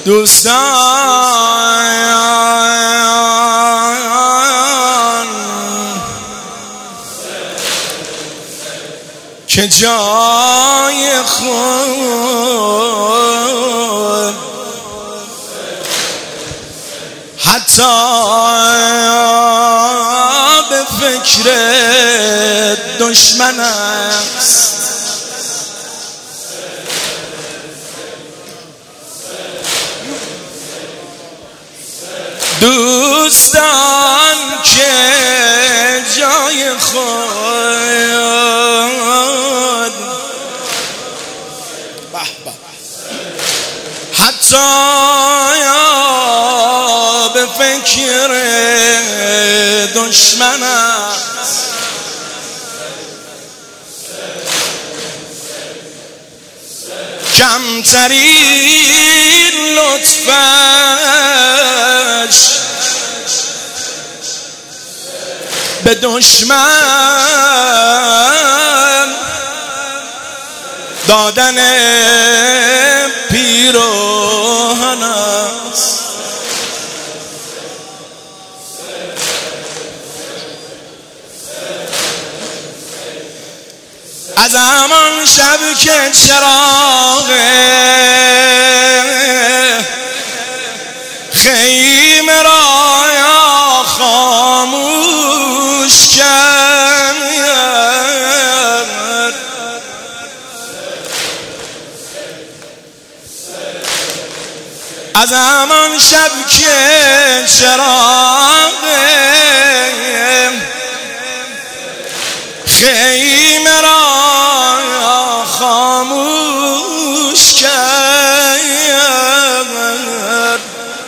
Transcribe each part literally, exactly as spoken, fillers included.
دوستان که جای خود حتی به فکر دشمن است. دوستان که جای خود حتی به فکر دشمن است. کمترین لطفش به دشمن دادن پیراهن است. از همان شب که چراغ خیمه را خاموش کرد، از همان شب که چراغ خیمه را خاموش کرد،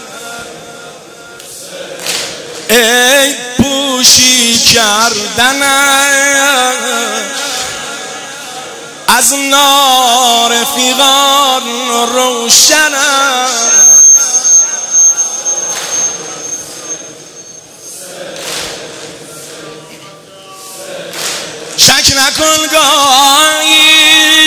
ای پوشی کردن از نار فیغان روشن است. شک نکن گاهی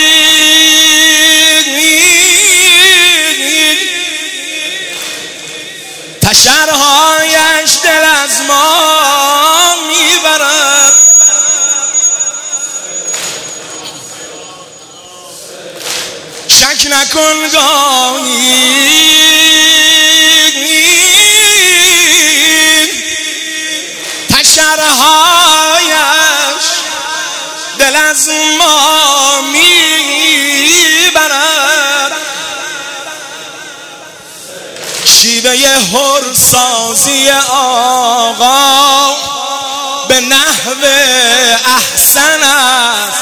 تشرهایش دل از ما میبرد، شک نکن گاهی تشرهایش دل از ما میبرد. شیوه هرسازی آقا به نحو احسن است،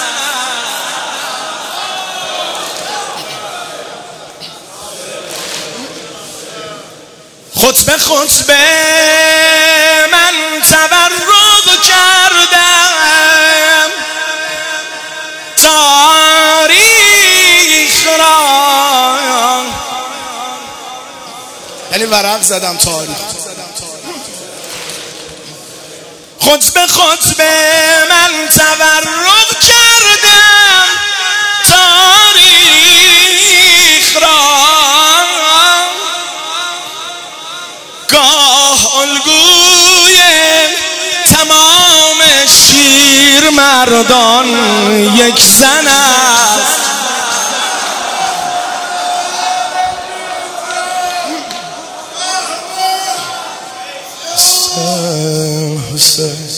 خطبه خطبه من تبرک کردم تاریخ را، یعنی ورق زدم تاریخ. خطبه خطبه من تبرک کردم تاریخ را، گاه الگوی تمام شیر مردان یک زن است. حسین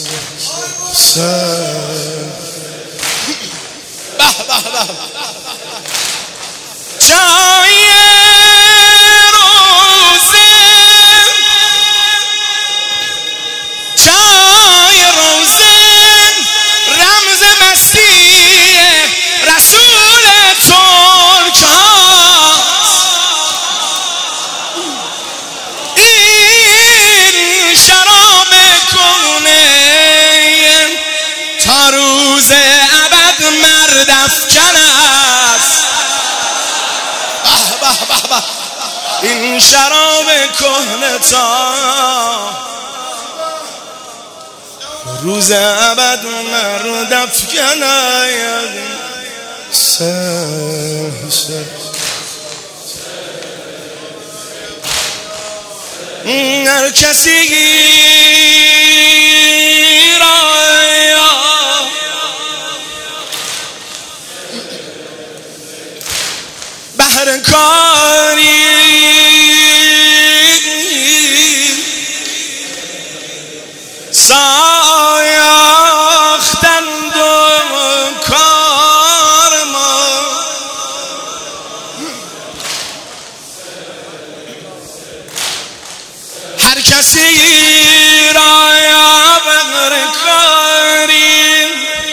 حسین به به به جای روزه جای روزه رمز مستی رسول ترک هاست. این شراب کهنه تا روز ابد مرد افکن است. به به به این شراب کهنه تا روز ابد مرد افکن است. هر کسی را بهر کاری ساختند و کار ما هر کسی را بهر کاری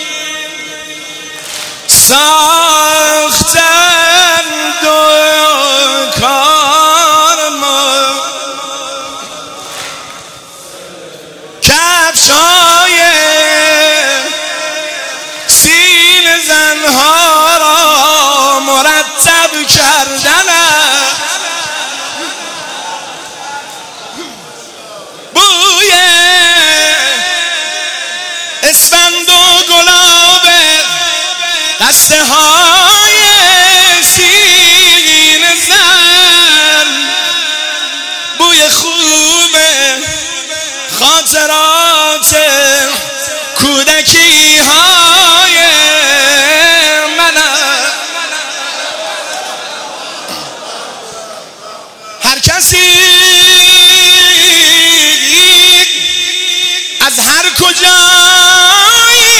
ساختند و کار ما کفشای سین زنها را مرتب کردن بوی اسفند و گلاب دسته های سین زن بوی خوب خاطرات کودکی های من هر کسی از هر کجایی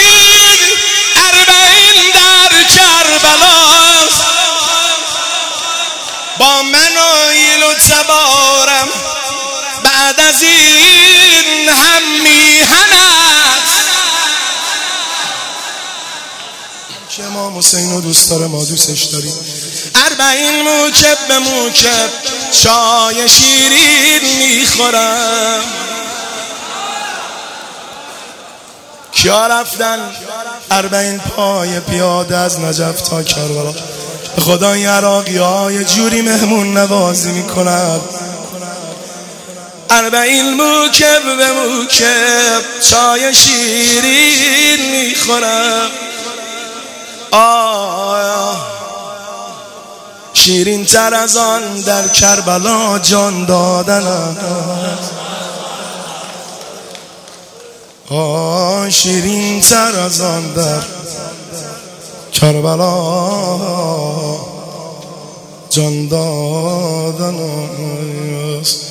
اربعین در کربلا با من و ایل و تبارم بعد از این هم میهن است که امام حسین رو دوست داره ما دوستش داریم اربعین موکب به موکب چای شیرین میخورم کیا رفتن اربعین پای پیاده از نجف تا کربلا خدا این عراقی های جوری مهمون نوازی میکنم اربعین موکب به موکب چای شیرین میخورم آه شیرین تر از آن در کربلا جان دادن آه شیرین تر از آن در کربلا جان دادن